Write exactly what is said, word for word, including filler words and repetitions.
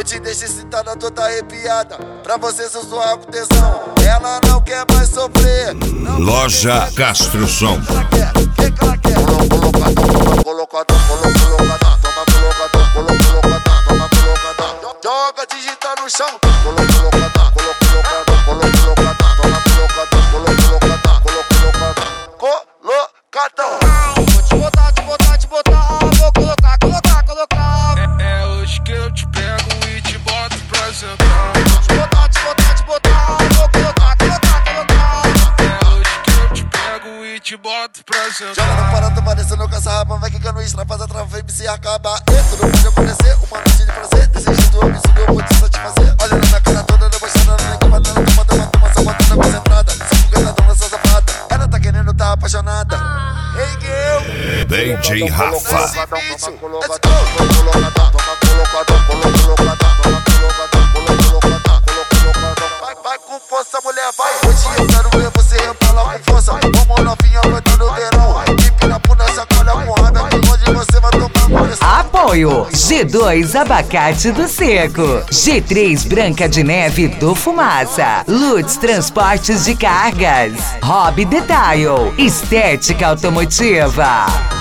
te deixo excitada, toda arrepiada. Pra você se eu suar com tesão. Ela não quer mais sofrer. Loja Castro Som. Colocadão, colocadão, toma colocadão, colocadão, toma colocadão. Joga, digita no chão. Colocadão, colocadão, colocadão, toma colocadão, colocadão, colocadão, colocadão. Vou te botar, te botar, te botar. Vou colocar, colocar, colocar. É, é hoje que eu te pego e te boto pra sentar. Te botar, te botar, te botar. Vou colocar, colocar, colocar. É hoje que eu te pego e te boto pra sentar. Joga no parado, parecendo caça-rapa. Vai quicando isso, faz a trava, vem se acabar. E tudo pode acontecer, uma noite de prazer. Desejo do absurdo, eu vou te satisfazer. Olha na minha cara toda, debochada, não liga, batendo, toma, toma, toma, só botando a concentrada. Só foguetadão nessa safada. Ela tá querendo, tá apaixonada. Ei, que eu D J Rafa. Vai com força, mulher, vai. Hoje eu quero ver você rebolar com força. Vamos novinha, aguentando o verão. Empina por nessa colha com raiva. Onde você vai tocar coração. Apoio G dois Abacate do Seco, G três Branca de Neve do Fumaça, Lutz Transportes de Cargas, Hobby Detail, Estética Automotiva.